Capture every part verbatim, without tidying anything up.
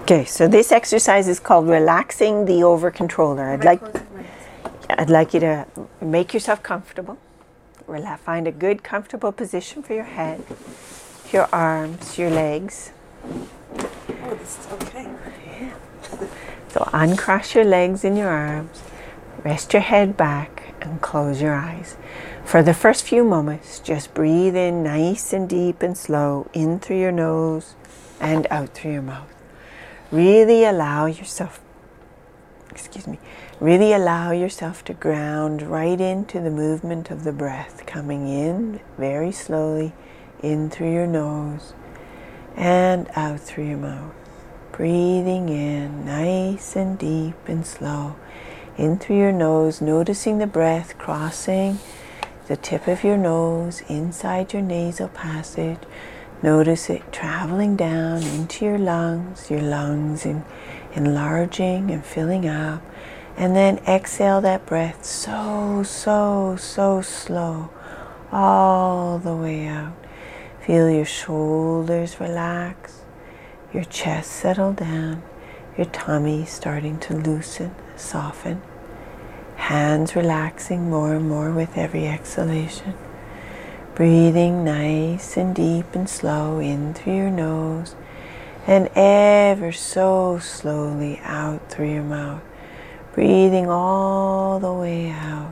Okay, so this exercise is called relaxing the over-controller. I'd like, I'd like you to make yourself comfortable. Relax, find a good, comfortable position for your head, your arms, your legs. Oh, this is okay. Yeah. So uncross your legs and your arms, rest your head back and close your eyes. For the first few moments, just breathe in nice and deep and slow, in through your nose and out through your mouth. Really allow yourself, excuse me, really allow yourself to ground right into the movement of the breath, coming in very slowly, in through your nose and out through your mouth. Breathing in nice and deep and slow, in through your nose, noticing the breath crossing the tip of your nose inside your nasal passage. Notice it traveling down into your lungs, your lungs in, enlarging and filling up. And then exhale that breath so, so, so slow, all the way out. Feel your shoulders relax, your chest settle down, your tummy starting to loosen, soften. Hands relaxing more and more with every exhalation. Breathing nice and deep and slow in through your nose and ever so slowly out through your mouth. Breathing all the way out.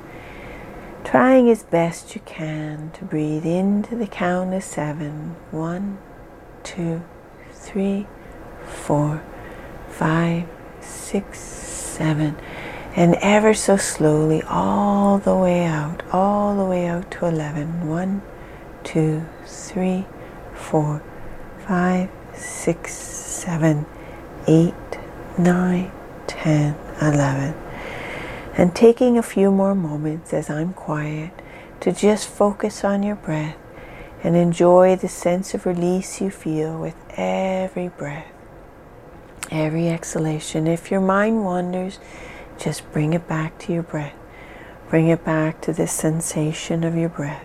Trying as best you can to breathe into the count of seven. One, two, three, four, five, six, seven. And ever so slowly all the way out, all the way out to eleven. One, two, three, four, five, six, seven, eight, nine, ten, eleven. And taking a few more moments as I'm quiet to just focus on your breath and enjoy the sense of release you feel with every breath, every exhalation. If your mind wanders, just bring it back to your breath. Bring it back to the sensation of your breath.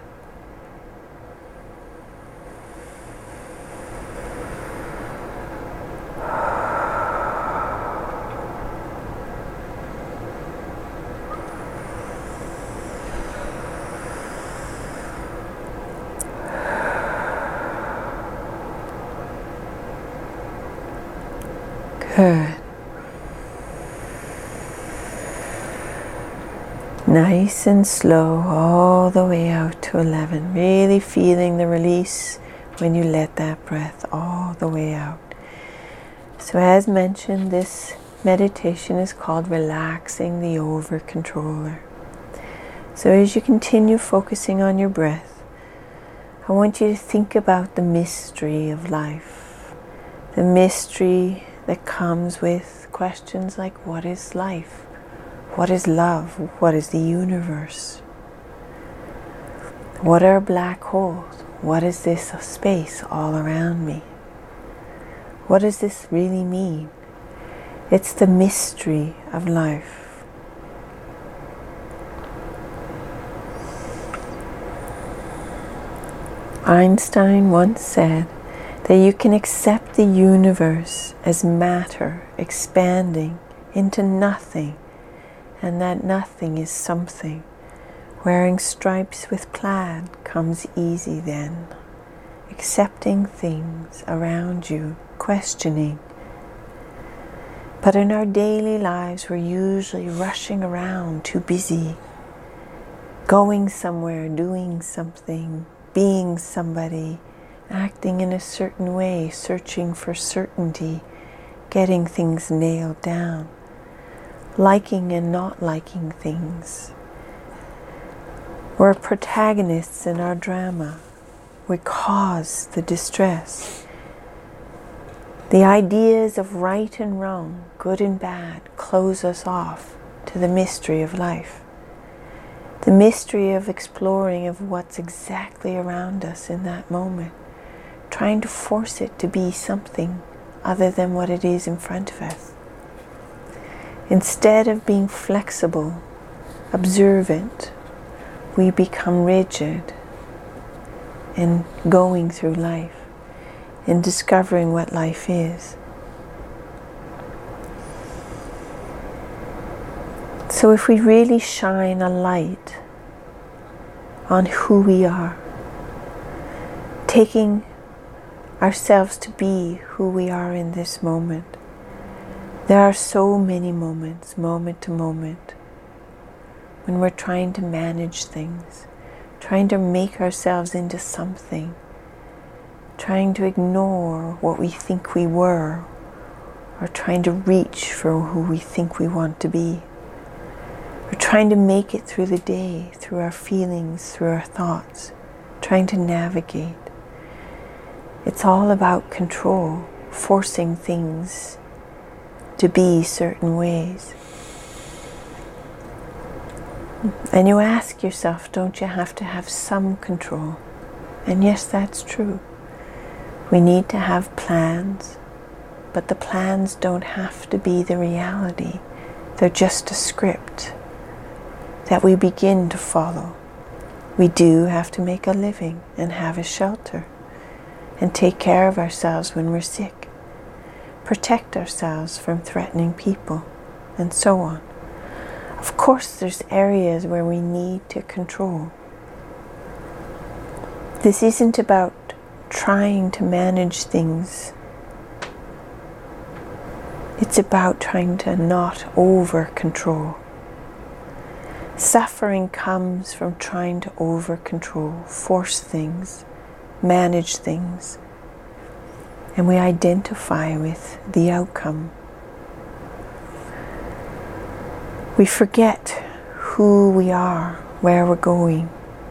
Good. Nice and slow all the way out to eleven. Really feeling the release when you let that breath all the way out. So as mentioned, this meditation is called relaxing the over-controller. So as you continue focusing on your breath, I want you to think about the mystery of life. The mystery that comes with questions like, what is life? What is love? What is the universe? What are black holes? What is this space all around me? What does this really mean? It's the mystery of life. Einstein once said that you can accept the universe as matter expanding into nothing, and that nothing is something. Wearing stripes with plaid comes easy then. Accepting things around you, questioning. But in our daily lives, we're usually rushing around, too busy. Going somewhere, doing something, being somebody, acting in a certain way, searching for certainty, getting things nailed down. Liking and not liking things. We're protagonists in our drama. We cause the distress. The ideas of right and wrong, good and bad, close us off to the mystery of life. The mystery of exploring of what's exactly around us in that moment. Trying to force it to be something other than what it is in front of us. Instead of being flexible, observant, we become rigid in going through life and discovering what life is. So if we really shine a light on who we are, taking ourselves to be who we are in this moment, there are so many moments, moment to moment, when we're trying to manage things, trying to make ourselves into something, trying to ignore what we think we were, or trying to reach for who we think we want to be. We're trying to make it through the day, through our feelings, through our thoughts, trying to navigate. It's all about control, forcing things to be certain ways. And you ask yourself, don't you have to have some control? And yes, that's true. We need to have plans, but the plans don't have to be the reality. They're just a script that we begin to follow. We do have to make a living and have a shelter and take care of ourselves when we're sick, protect ourselves from threatening people, and so on. Of course, there's areas where we need to control. This isn't about trying to manage things. It's about trying to not over-control. Suffering comes from trying to over-control, force things, manage things, and we identify with the outcome. We forget who we are, where we're going.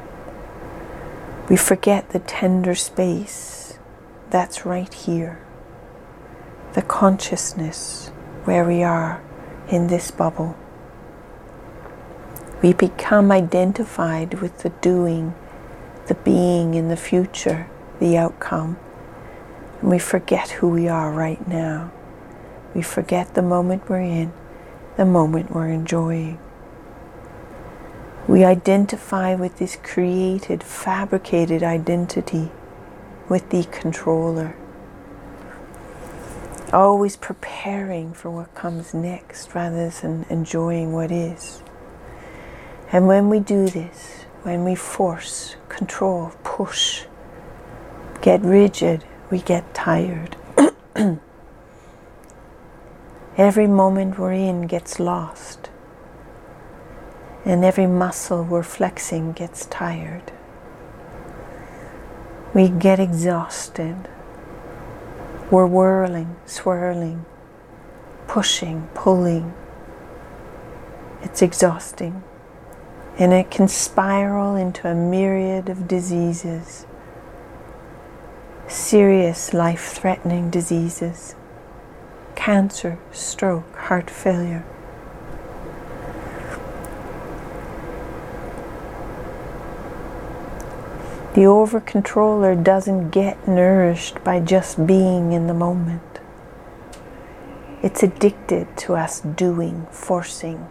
We forget the tender space that's right here, the consciousness where we are in this bubble. We become identified with the doing, the being in the future, the outcome, and we forget who we are right now. We forget the moment we're in, the moment we're enjoying. We identify with this created, fabricated identity, with the controller, always preparing for what comes next rather than enjoying what is. And when we do this, when we force, control, push, get rigid, we get tired. Every moment we're in gets lost, and every muscle we're flexing gets tired. We get exhausted. We're whirling, swirling, pushing, pulling. It's exhausting, and it can spiral into a myriad of diseases, serious life-threatening diseases. Cancer, stroke, heart failure. The over-controller doesn't get nourished by just being in the moment. It's addicted to us doing, forcing,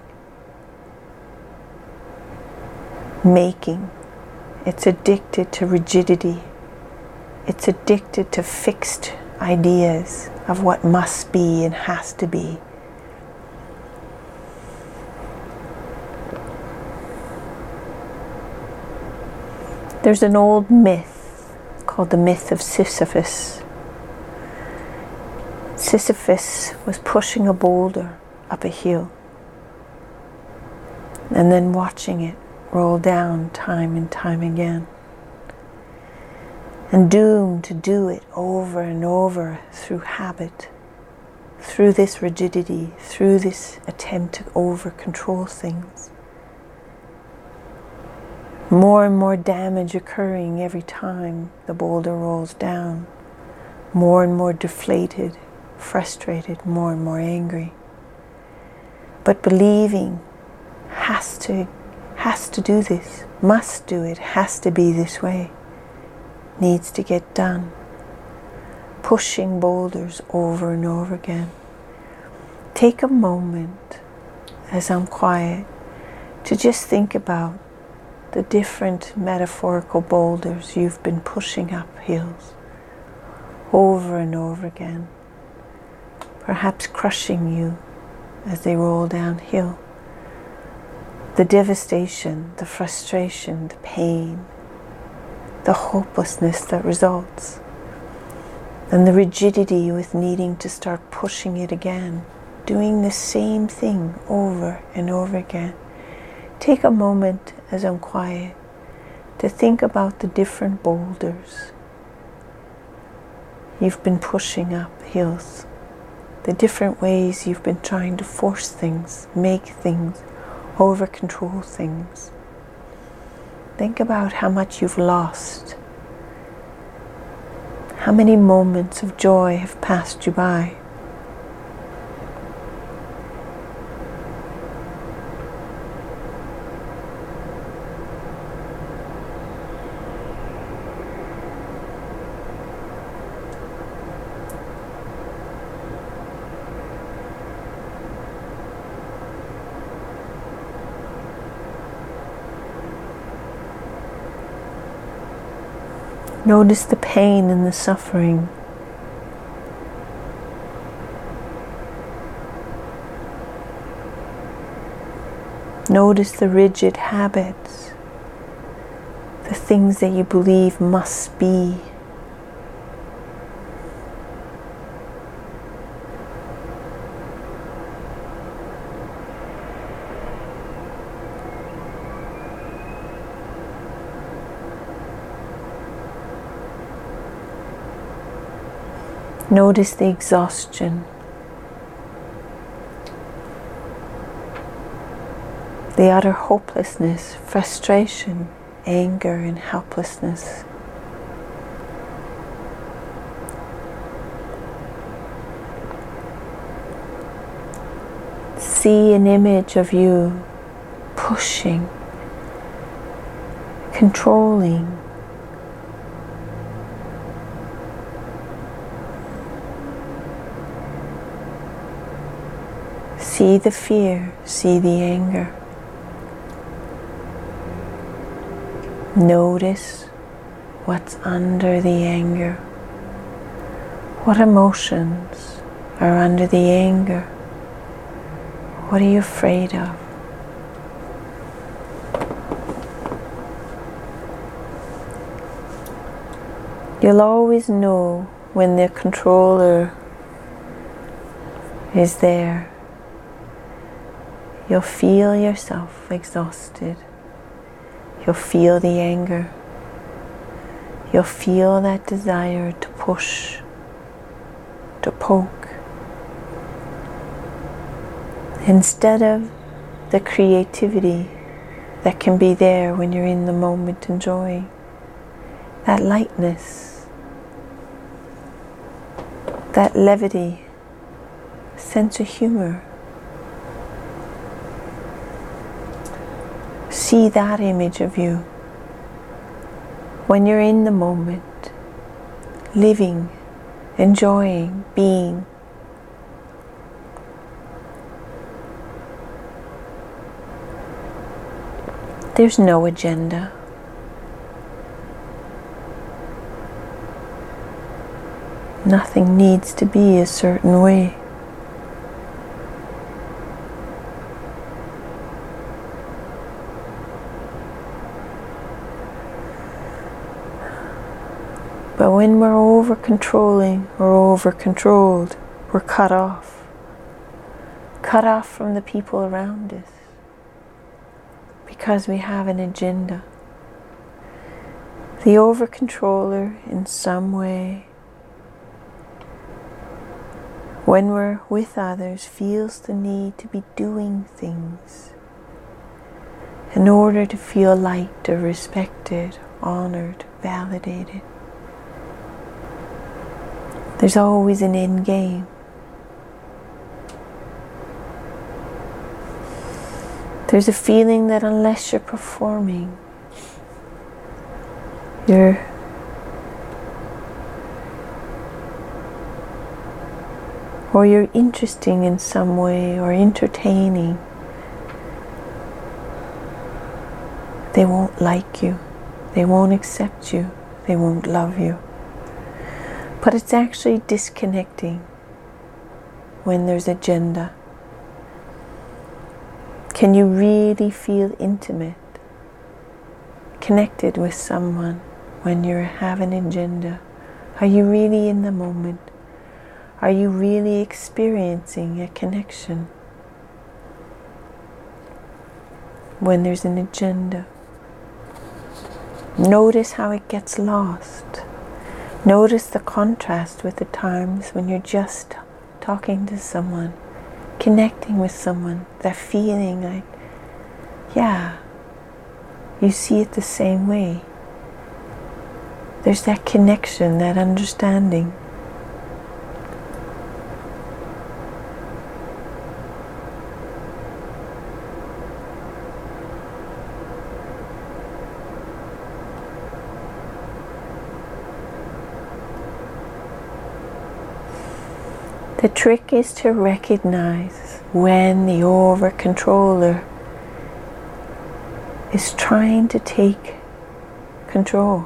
making. It's addicted to rigidity. It's addicted to fixed ideas of what must be and has to be. There's an old myth called the myth of Sisyphus. Sisyphus was pushing a boulder up a hill and then watching it roll down time and time again, and doomed to do it over and over through habit, through this rigidity, through this attempt to over-control things. More and more damage occurring every time the boulder rolls down. More and more deflated, frustrated, more and more angry. But believing has to, has to do this, must do it, has to be this way, needs to get done. Pushing boulders over and over again. Take a moment, as I'm quiet, to just think about the different metaphorical boulders you've been pushing up hills over and over again, perhaps crushing you as they roll downhill, the devastation, the frustration, the pain, the hopelessness that results, and the rigidity with needing to start pushing it again, doing the same thing over and over again. Take a moment as I'm quiet to think about the different boulders you've been pushing up hills, the different ways you've been trying to force things, make things, over control things. Think about how much you've lost. How many moments of joy have passed you by? Notice the pain and the suffering. Notice the rigid habits, the things that you believe must be. Notice the exhaustion, the utter hopelessness, frustration, anger, and helplessness. See an image of you pushing, controlling, see the fear, see the anger. Notice what's under the anger. What emotions are under the anger? What are you afraid of? You'll always know when the controller is there. You'll feel yourself exhausted. You'll feel the anger. You'll feel that desire to push, to poke. Instead of the creativity that can be there when you're in the moment enjoying, that lightness, that levity, sense of humor. See that image of you when you're in the moment, living, enjoying, being. There's no agenda. Nothing needs to be a certain way. But when we're over-controlling or over-controlled, we're cut off. Cut off from the people around us because we have an agenda. The over-controller in some way, when we're with others, feels the need to be doing things in order to feel liked or respected, honored, validated. There's always an end game. There's a feeling that unless you're performing, you're or you're interesting in some way or entertaining, they won't like you, they won't accept you, they won't love you. But it's actually disconnecting when there's agenda. Can you really feel intimate, connected with someone when you have an agenda? Are you really in the moment? Are you really experiencing a connection when there's an agenda? Notice how it gets lost. Notice the contrast with the times when you're just talking to someone, connecting with someone, that feeling like, yeah, you see it the same way. There's that connection, that understanding. The trick is to recognize when the over-controller is trying to take control,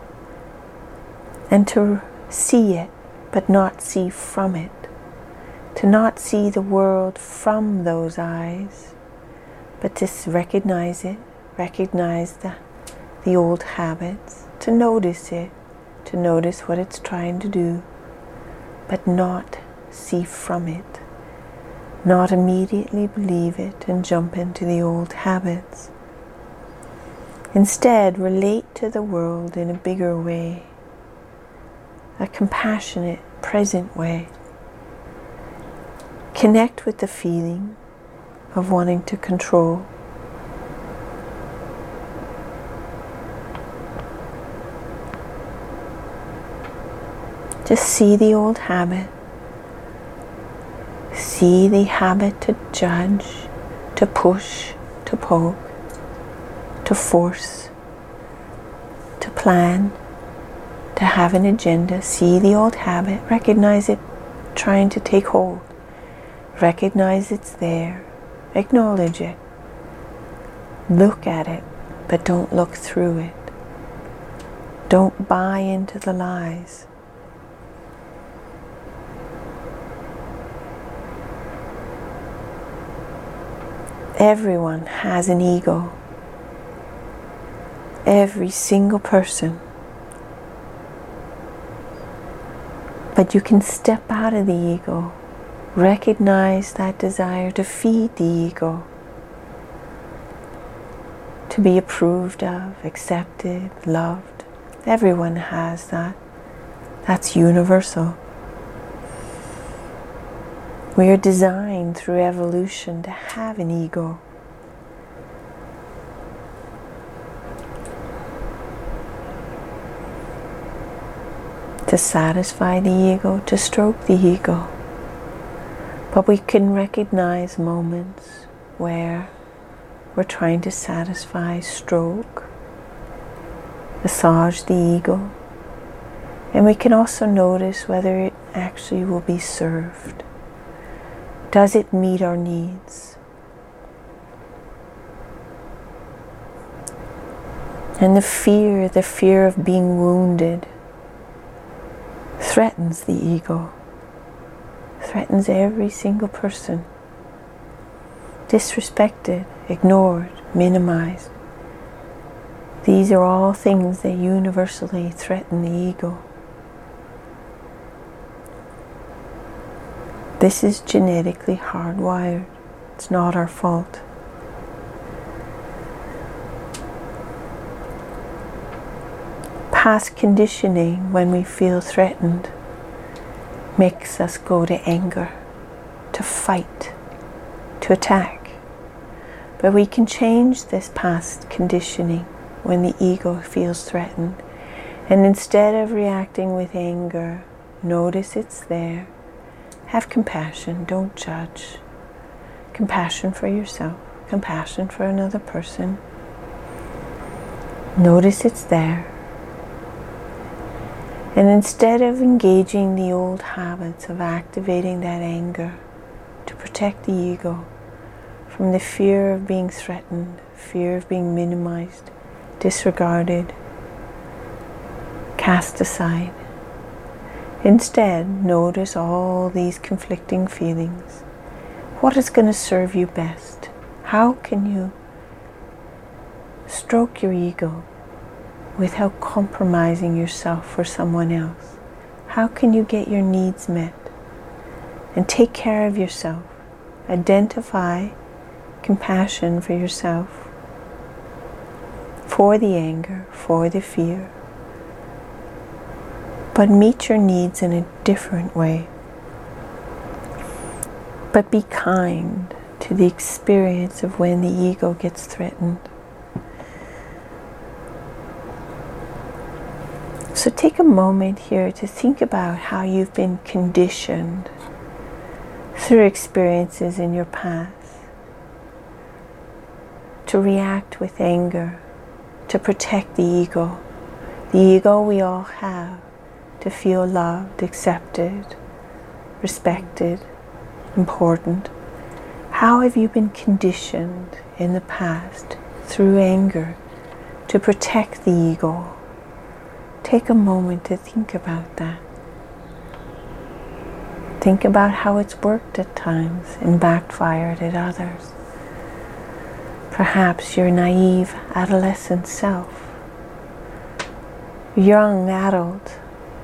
and to see it but not see from it, to not see the world from those eyes, but to recognize it, recognize the, the old habits, to notice it, to notice what it's trying to do, but not see from it, not immediately believe it and jump into the old habits. Instead, relate to the world in a bigger way, a compassionate, present way. Connect with the feeling of wanting to control. Just see the old habit. See the habit to judge, to push, to poke, to force, to plan, to have an agenda. See the old habit, recognize it trying to take hold. Recognize it's there, acknowledge it. Look at it, but don't look through it. Don't buy into the lies. Everyone has an ego. Every single person. But you can step out of the ego. Recognize that desire to feed the ego. To be approved of, accepted, loved. Everyone has that. That's universal. We are designed through evolution to have an ego. To satisfy the ego, to stroke the ego. But we can recognize moments where we're trying to satisfy, stroke, massage the ego. And we can also notice whether it actually will be served. Does it meet our needs? And the fear, the fear of being wounded, threatens the ego, threatens every single person. Disrespected, ignored, minimized. These are all things that universally threaten the ego. This is genetically hardwired. It's not our fault. Past conditioning, when we feel threatened, makes us go to anger, to fight, to attack. But we can change this past conditioning when the ego feels threatened. And instead of reacting with anger, notice it's there. Have compassion, don't judge. Compassion for yourself, compassion for another person. Notice it's there. And instead of engaging the old habits of activating that anger to protect the ego from the fear of being threatened, fear of being minimized, disregarded, cast aside, instead, notice all these conflicting feelings. What is going to serve you best? How can you stroke your ego without compromising yourself for someone else? How can you get your needs met and take care of yourself? Identify compassion for yourself, for the anger, for the fear, but meet your needs in a different way. But be kind to the experience of when the ego gets threatened. So take a moment here to think about how you've been conditioned through experiences in your past to react with anger, to protect the ego. The ego we all have, to feel loved, accepted, respected, important. How have you been conditioned in the past through anger to protect the ego? Take a moment to think about that. Think about how it's worked at times and backfired at others. Perhaps your naive adolescent self, young adult,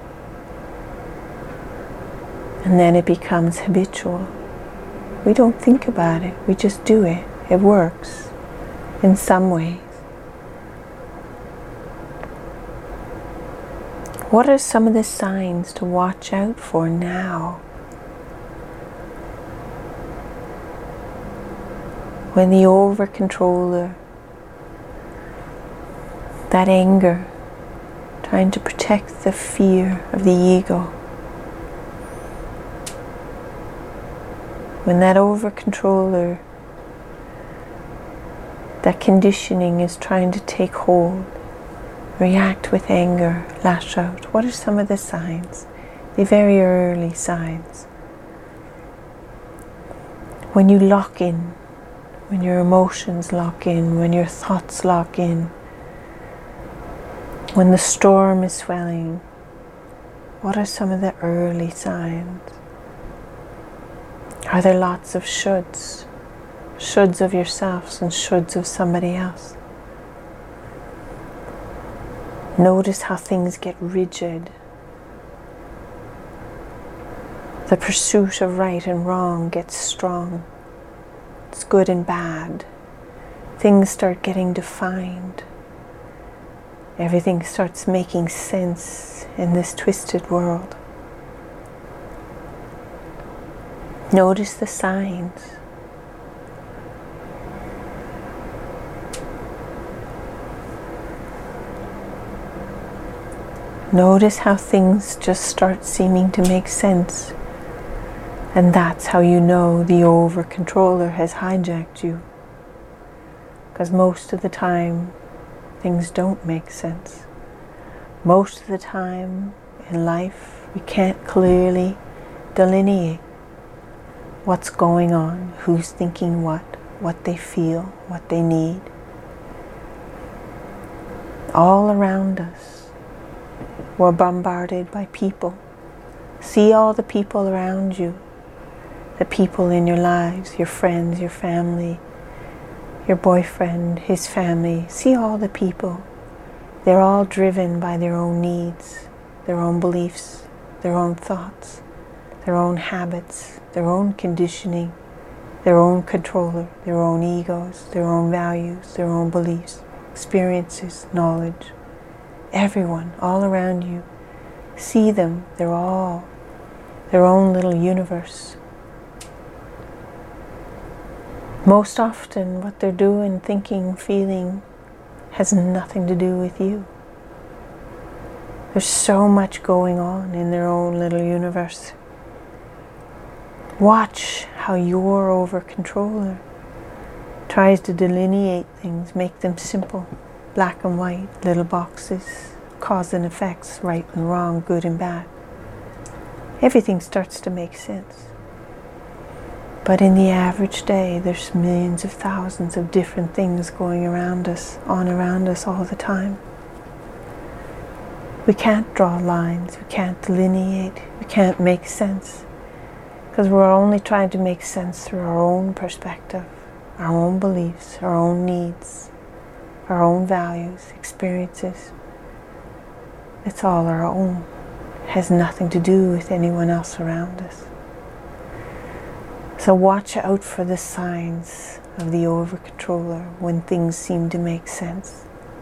and then it becomes habitual. We don't think about it, we just do it. It works in some ways. What are some of the signs to watch out for now? When the over-controller, that anger, trying to protect the fear of the ego, when that over-controller, that conditioning is trying to take hold, react with anger, lash out. What are some of the signs? The very early signs. When you lock in, when your emotions lock in, when your thoughts lock in, when the storm is swelling, what are some of the early signs? Are there lots of shoulds? Shoulds of yourselves and shoulds of somebody else? Notice how things get rigid. The pursuit of right and wrong gets strong. It's good and bad. Things start getting defined. Everything starts making sense in this twisted world. Notice the signs. Notice how things just start seeming to make sense. And that's how you know the over-controller has hijacked you. Because most of the time, things don't make sense. Most of the time in life, we can't clearly delineate what's going on, who's thinking what, what they feel, what they need. All around us, we're bombarded by people. See all the people around you. The people in your lives, your friends, your family, your boyfriend, his family. See all the people. They're all driven by their own needs, their own beliefs, their own thoughts, their own habits, their own conditioning, their own controller, their own egos, their own values, their own beliefs, experiences, knowledge. Everyone, all around you. See them. They're all their own little universe. Most often what they're doing, thinking, feeling has nothing to do with you. There's so much going on in their own little universe. Watch how your over-controller tries to delineate things, make them simple, black and white, little boxes, cause and effects, right and wrong, good and bad. Everything starts to make sense. But in the average day, there's millions of thousands of different things going around us, on around us all the time. We can't draw lines, we can't delineate, we can't make sense. Because we're only trying to make sense through our own perspective. our own beliefs, our own needs, our own values, experiences. It's all our own. It has nothing to do with anyone else around us. So watch out for the signs of the over-controller when things seem to make sense.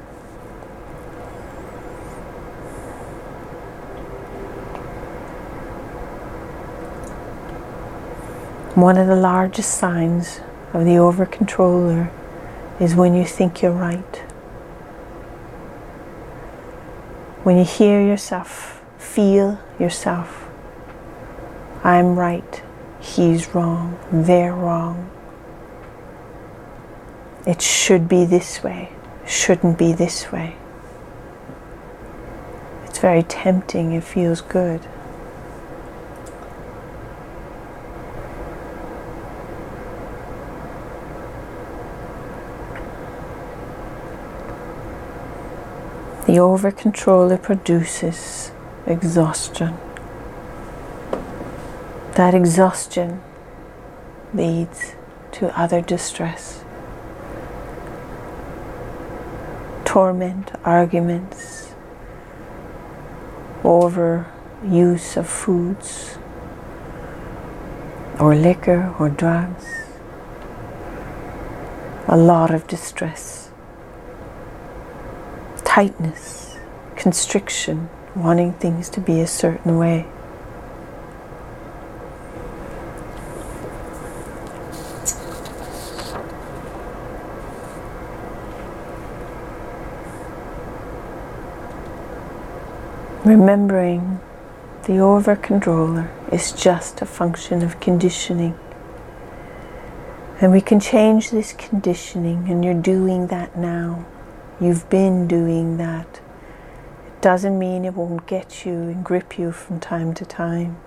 One of the largest signs of the over-controller is when you think you're right. When you hear yourself, feel yourself, I'm right, he's wrong, they're wrong. It should be this way, shouldn't be this way. It's very tempting, it feels good. The over-controller produces exhaustion. That exhaustion leads to other distress. Torment, arguments, overuse of foods, or liquor, or drugs. A lot of distress. Tightness, constriction, wanting things to be a certain way. Remembering the over-controller is just a function of conditioning. And we can change this conditioning, and you're doing that now. You've been doing that. It doesn't mean it won't get you and grip you from time to time.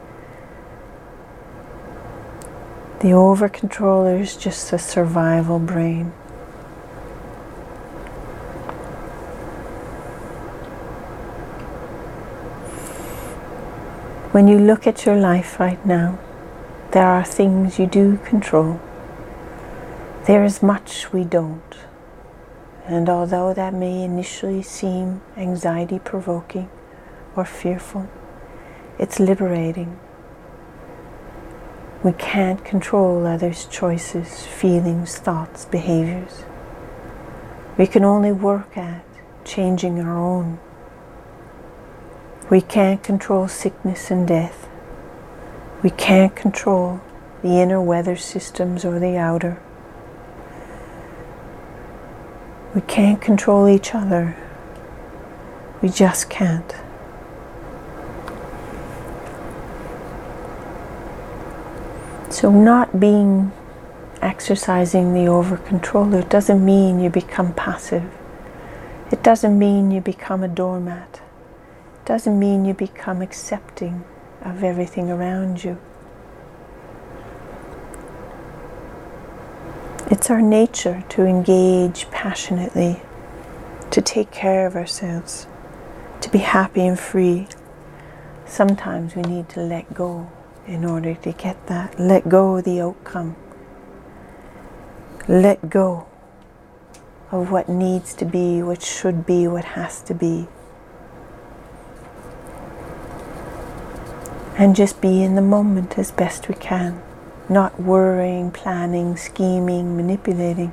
The over-controller is just a survival brain. When you look at your life right now, there are things you do control. There is much we don't. And although that may initially seem anxiety-provoking or fearful, it's liberating. We can't control others' choices, feelings, thoughts, behaviors. We can only work at changing our own. We can't control sickness and death. We can't control the inner weather systems or the outer. We can't control each other. We just can't. So not being, exercising the over-controller doesn't mean you become passive. It doesn't mean you become a doormat. It doesn't mean you become accepting of everything around you. It's our nature to engage passionately, to take care of ourselves, to be happy and free. Sometimes we need to let go in order to get that. Let go of the outcome. Let go of what needs to be, what should be, what has to be. And just be in the moment as best we can. Not worrying, planning, scheming, manipulating.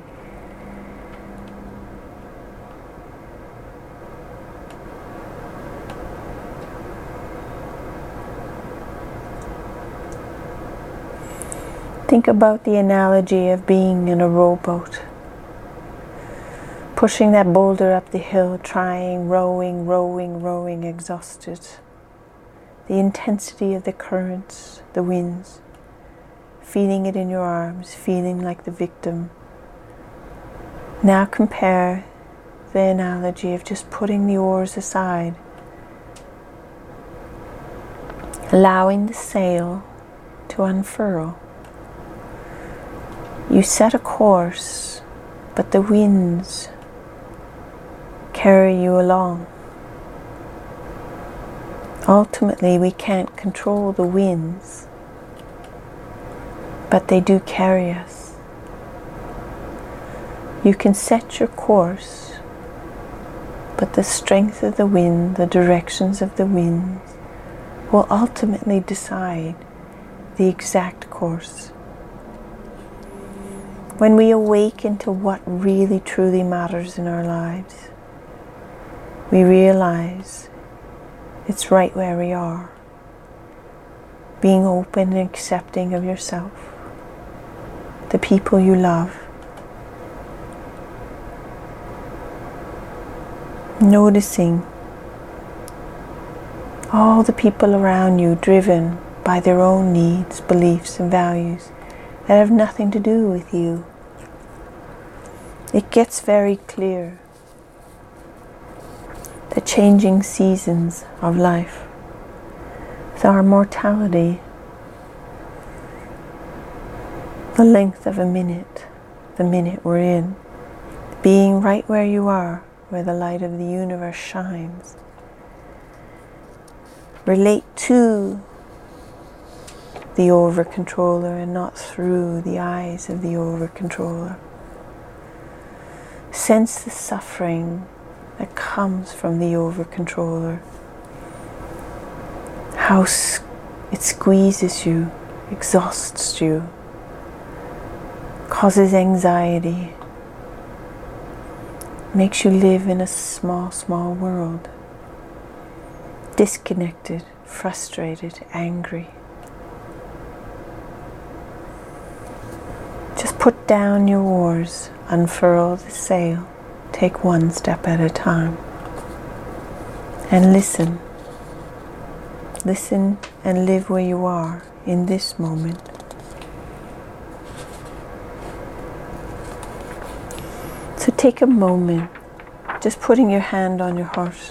Think about the analogy of being in a rowboat. Pushing that boulder up the hill, trying, rowing, rowing, rowing, exhausted. The intensity of the currents, the winds. Feeling it in your arms, feeling like the victim. Now compare the analogy of just putting the oars aside, allowing the sail to unfurl. You set a course, but the winds carry you along. Ultimately, we can't control the winds, but they do carry us. You can set your course, but the strength of the wind, the directions of the winds, will ultimately decide the exact course. When we awaken to what really truly matters in our lives, we realize it's right where we are. Being open and accepting of yourself, the people you love, noticing all the people around you driven by their own needs, beliefs, and values that have nothing to do with you. It gets very clear the changing seasons of life, with our mortality, the length of a minute, the minute we're in, being right where you are, where the light of the universe shines. Relate to the over-controller and not through the eyes of the over-controller. Sense the suffering that comes from the over-controller. How it squeezes you, exhausts you, causes anxiety, makes you live in a small, small world. Disconnected, frustrated, angry. Just put down your oars, unfurl the sail, take one step at a time, and listen. Listen and live where you are in this moment. So take a moment, just putting your hand on your heart.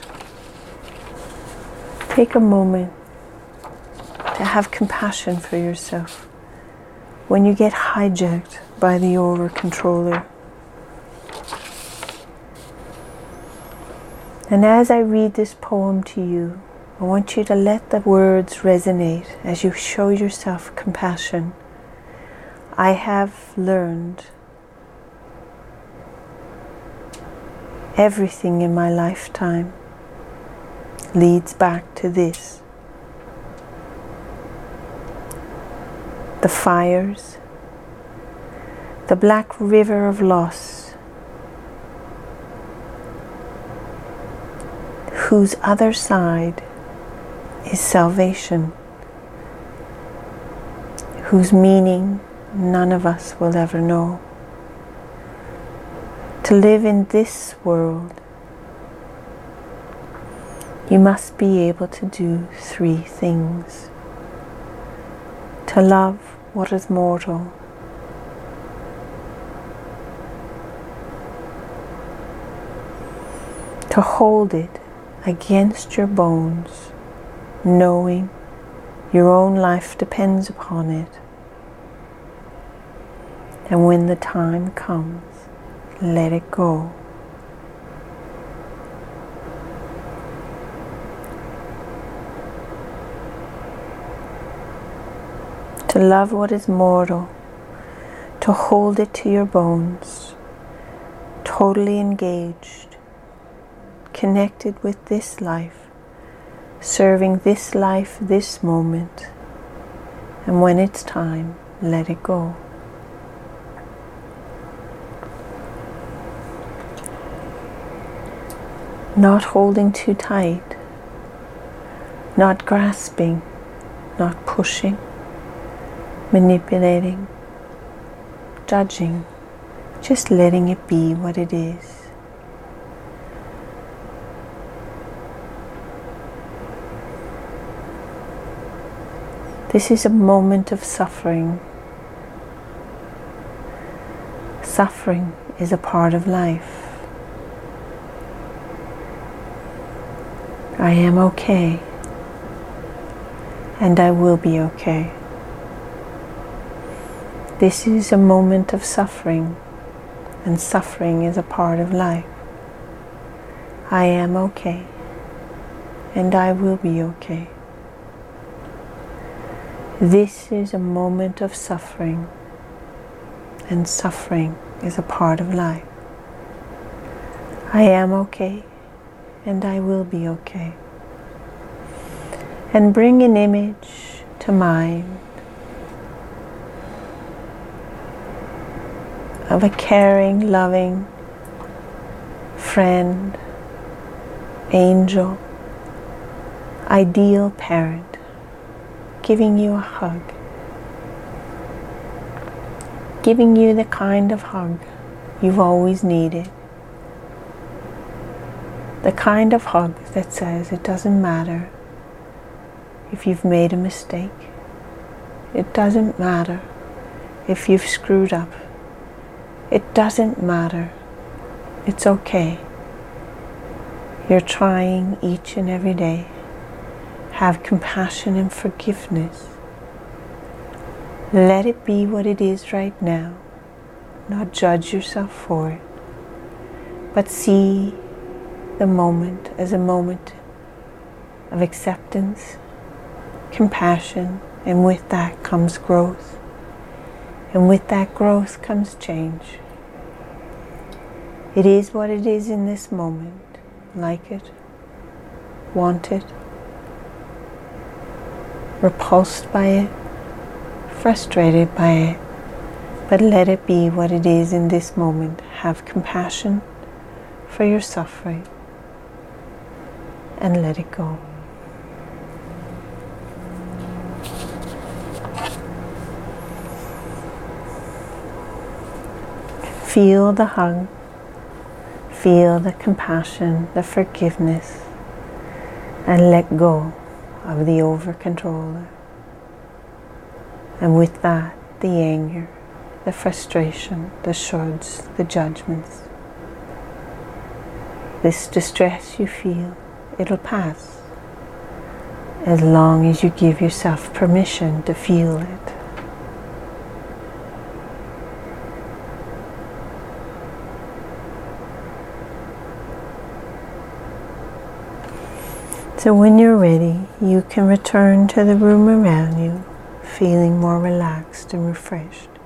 Take a moment to have compassion for yourself when you get hijacked by the over-controller. And as I read this poem to you, I want you to let the words resonate as you show yourself compassion. I have learned everything in my lifetime leads back to this. The fires, the black river of loss, whose other side is salvation, whose meaning none of us will ever know. To live in this world, you must be able to do three things. To love what is mortal, to hold it against your bones, knowing your own life depends upon it, and when the time comes, let it go. To love what is mortal, to hold it to your bones, totally engaged, connected with this life, serving this life, this moment, and when it's time, let it go. Not holding too tight, not grasping, not pushing, manipulating, judging, just letting it be what it is. This is a moment of suffering. Suffering is a part of life. I am okay, and I will be okay. This is a moment of suffering, and suffering is a part of life. I am okay, and I will be okay. This is a moment of suffering, and suffering is a part of life. I am okay, and I will be okay. And bring an image to mind of a caring, loving friend, angel, ideal parent, giving you a hug, giving you the kind of hug you've always needed, the kind of hug that says it doesn't matter if you've made a mistake, it doesn't matter if you've screwed up, it doesn't matter, it's okay. You're trying each and every day. Have compassion and forgiveness. Let it be what it is right now. Not judge yourself for it, but see the moment as a moment of acceptance, compassion, and with that comes growth. And with that growth comes change. It is what it is in this moment. Like it, want it, repulsed by it, frustrated by it, but let it be what it is in this moment. Have compassion for your suffering and let it go. Feel the hug. Feel the compassion, the forgiveness, and let go of the over-controller. And with that, the anger, the frustration, the shoulds, the judgments. This distress you feel, it'll pass, as long as you give yourself permission to feel it. So when you're ready, you can return to the room around you, feeling more relaxed and refreshed.